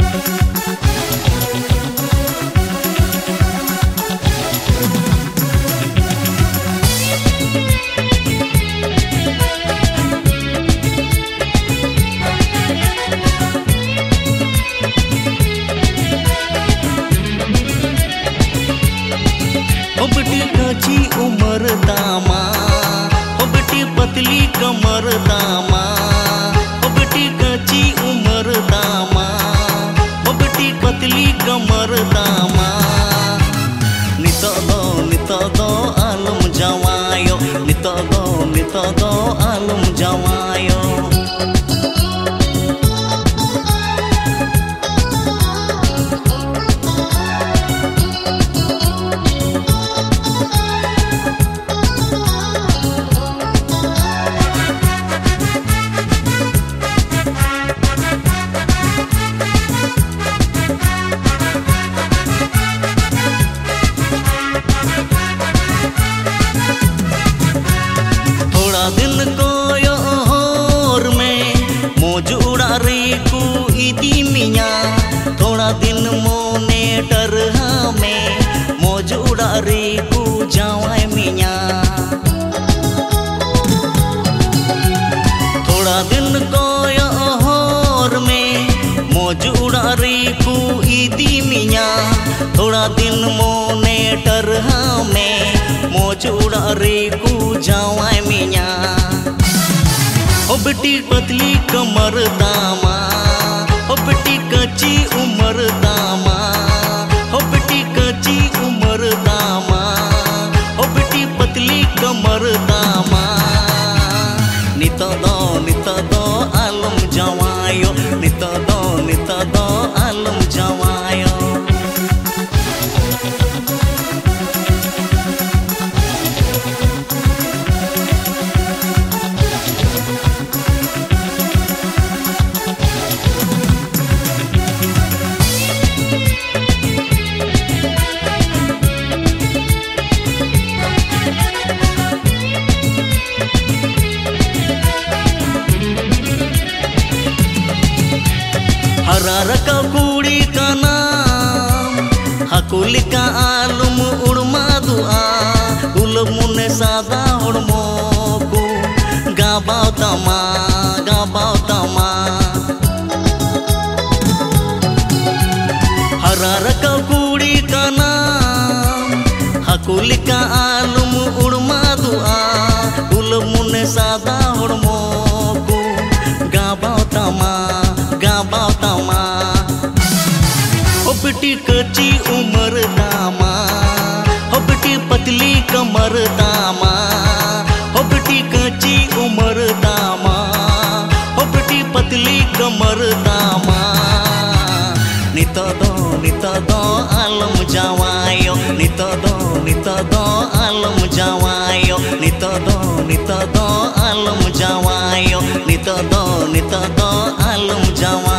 बेटी कच्ची उम्र दामा, ओ बेटी पतली कमर दामा, ओ बेटी कच्ची उम्र दामा, ओ बेटी पतली कमर दामा। नितो दो आलम जवायो, नितो दो आलम जवायो। दिन को योर में मौजूदा रे को इदी मिया, थोड़ा दिन मोने डर में मौजूदा रे को जावाए मिया। थोड़ा दिन को योर में मौजूदा रे को इदी मिया, थोड़ा दिन मोने डर में मौजूदा रे को जावाए मिया। ओ बेटी पतली कमर दामा, ओ बेटी कच्ची उम्र दामा, ओ बेटी कच्ची उम्र दामा, ओ बेटी पतली कमर दामा। नितो दो आलम जवायो, नितो दो आलम जवायो। हरार का कुड़ी का नाम हकुल का आलम उड़मा दुआ, गुल मुने सादा उड़मो को गाबाव तमा। हरार का कुड़ी का नाम हकुल का आलम उड़मा दुआ, गुल मुने सादा उड़मो को गाबाव तमा। ओ बेटी कच्ची उम्र दामा, ओ बेटी पतली कमर दामा, ओ बेटी कच्ची उम्र दामा, ओ बेटी पतली कमर दामा। नितो दो आलम जवायो, नितो दो आलम जवायो, नितो दो आलम जवायो, नितो दो आलम जवायो।